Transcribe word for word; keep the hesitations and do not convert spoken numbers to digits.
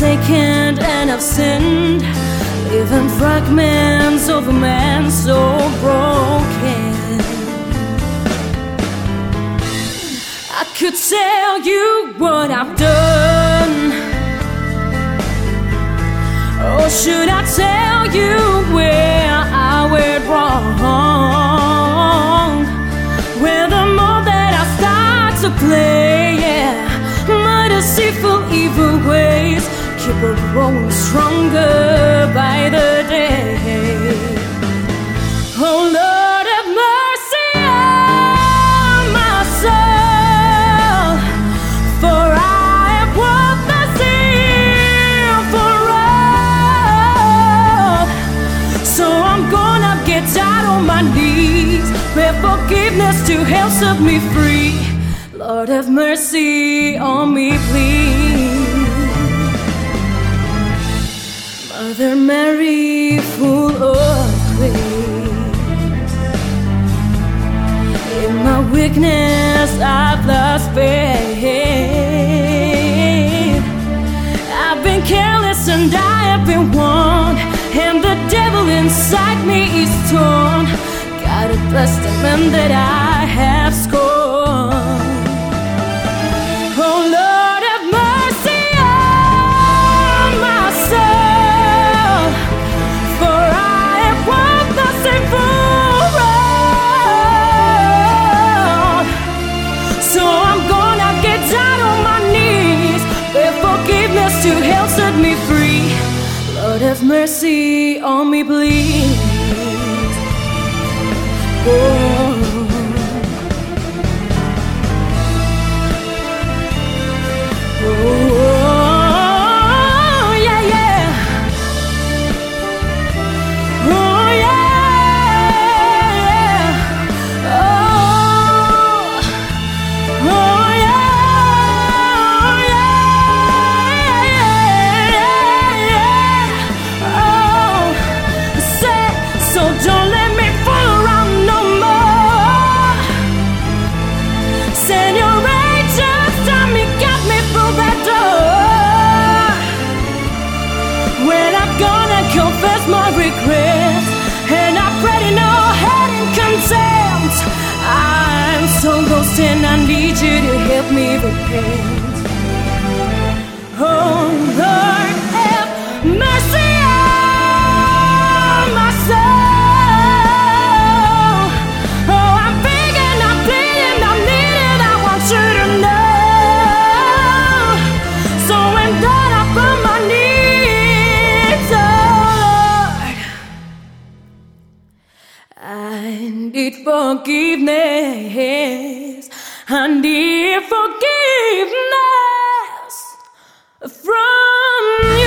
forsaken and I've sinned, leaving fragments of a man so broken. I could tell you what I've done, or should I tell you where I went wrong? Where the more that I start to play, yeah, my deceitful evil ways keep on growing stronger by the day. Oh Lord, have mercy on my soul, for I have walked the sinful road. So I'm gonna get down on my knees, pray forgiveness to help set me free. Lord, have mercy on me, please. Mother Mary, full of grace, in my weakness I've lost faith. I've been careless and I have been warned, and the devil inside me is torn. God, bless the man that I have scorned. Oh Lord, have mercy on my soul, for I have walked the sinful road. So I'm gonna get down on my knees, beg forgiveness to help set me free. Lord, have mercy on me, please. Oh. Oh, yeah, yeah. Oh, yeah. Oh, oh, yeah. Oh, say, so don't let me fool around no more. Send your angels, tell me, got me through that door. When I'm gonna confess my regrets, and I pray to no hate and contempt. I'm so lost and I need you to help me repent. Oh Lord, have mercy on my soul. Oh, I'm begging, I'm pleading, I'm needing, I want you to know. So when down up on my knees, oh Lord, I need forgiveness. I need forgiveness from you.